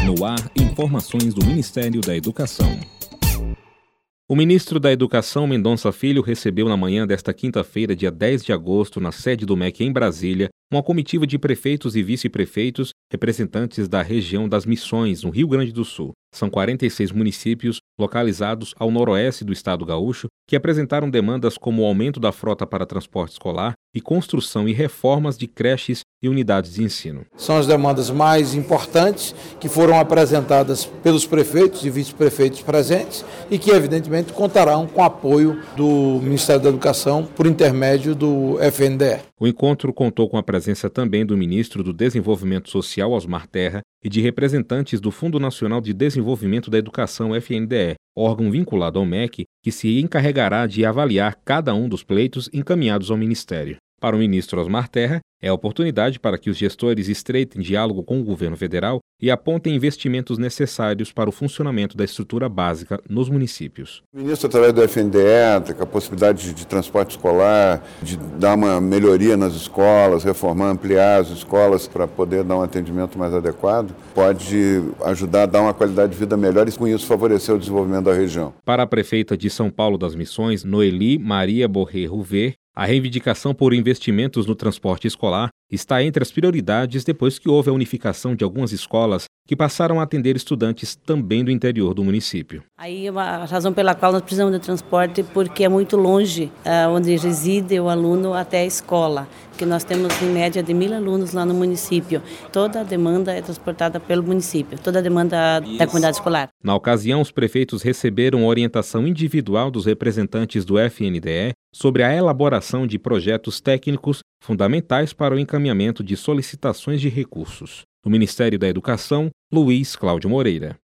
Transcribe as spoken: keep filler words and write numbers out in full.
No ar, informações do Ministério da Educação. O ministro da Educação, Mendonça Filho, recebeu na manhã desta quinta-feira, dia dez de agosto, na sede do M E C em Brasília, uma comitiva de prefeitos e vice-prefeitos, representantes da região das Missões, no Rio Grande do Sul. São quarenta e seis municípios localizados ao noroeste do estado gaúcho que apresentaram demandas como o aumento da frota para transporte escolar e construção e reformas de creches e unidades de ensino. São as demandas mais importantes que foram apresentadas pelos prefeitos e vice-prefeitos presentes e que, evidentemente, contarão com o apoio do Ministério da Educação por intermédio do F N D E. O encontro contou com a presença também do ministro do Desenvolvimento Social, Osmar Terra, e de representantes do Fundo Nacional de Desenvolvimento da Educação, F N D E, órgão vinculado ao M E C, que se encarregará de avaliar cada um dos pleitos encaminhados ao Ministério. Para o ministro Osmar Terra, é a oportunidade para que os gestores estreitem diálogo com o governo federal e apontem investimentos necessários para o funcionamento da estrutura básica nos municípios. O ministro, através do F N D E, com a possibilidade de, de transporte escolar, de dar uma melhoria nas escolas, reformar, ampliar as escolas para poder dar um atendimento mais adequado, pode ajudar a dar uma qualidade de vida melhor e, com isso, favorecer o desenvolvimento da região. Para a prefeita de São Paulo das Missões, Noeli Maria Borré Rouvet, a reivindicação por investimentos no transporte escolar está entre as prioridades depois que houve a unificação de algumas escolas que passaram a atender estudantes também do interior do município. Aí é a razão pela qual nós precisamos de transporte, porque é muito longe uh, onde reside o aluno até a escola, que nós temos em média de mil alunos lá no município. Toda a demanda é transportada pelo município, toda a demanda Isso. da comunidade escolar. Na ocasião, os prefeitos receberam orientação individual dos representantes do F N D E sobre a elaboração de projetos técnicos fundamentais para o encaminhamento de solicitações de recursos. Do Ministério da Educação, Luiz Cláudio Moreira.